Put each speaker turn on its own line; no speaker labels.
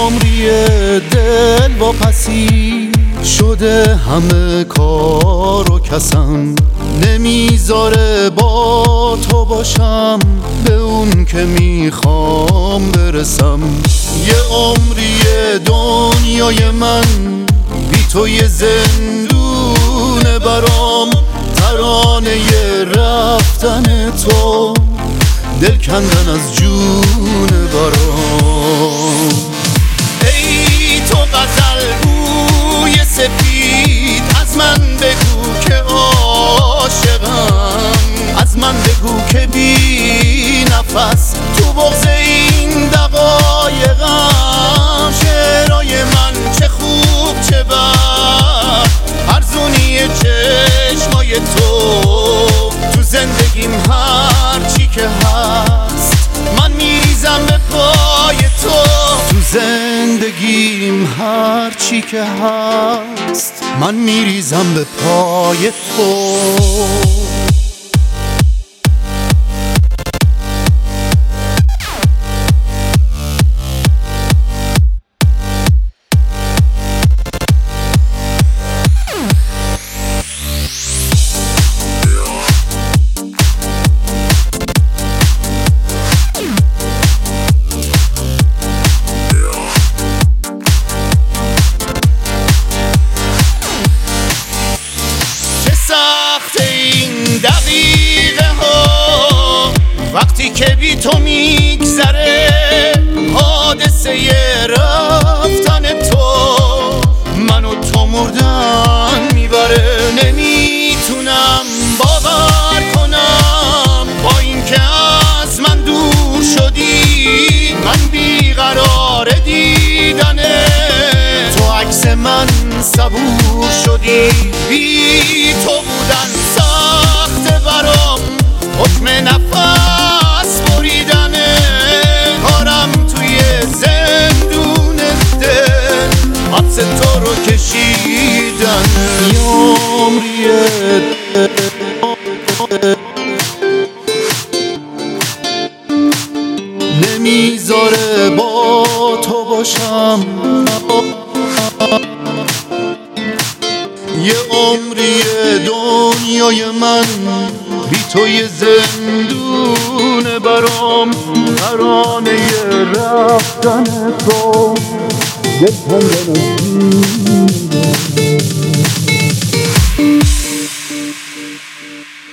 عمری دل واپسی شده، همه کار و کسم نمیذاره با تو باشم، به اون که میخوام برسم. یه عمری دنیای من بی تو یه زندونه برام، ترانه رفتن تو دل کندن از جون برام. ای تو غزل گوی سپید، از من بگو که عاشقم، از من بگو که بی نفس تو بغض این دقایقم. شعرهای من چه خوب چه بد، ارزونی چشمای تو زندگیم هرچی که هست من میریزم به پای تو. تو زندگیم هرچی که هست من میریزم به پای تو. دقیقه ها وقتی که بی تو میگذره، حادثه رفتن تو منو تو مردن میبره. نمیتونم باور کنم با اینکه از من دور شدی، من بیقرار دیدنه تو عکس من صبور شدی. بی تو بودن سخت برام، حکم نفس بریدنه، کارم توی زندون دل حبس تو رو کشیدن. عمری نمیذاره با تو باشم، یه عمری دنیای من بی تو یه زندونه برام، ترانه رفتن تو دل کندن از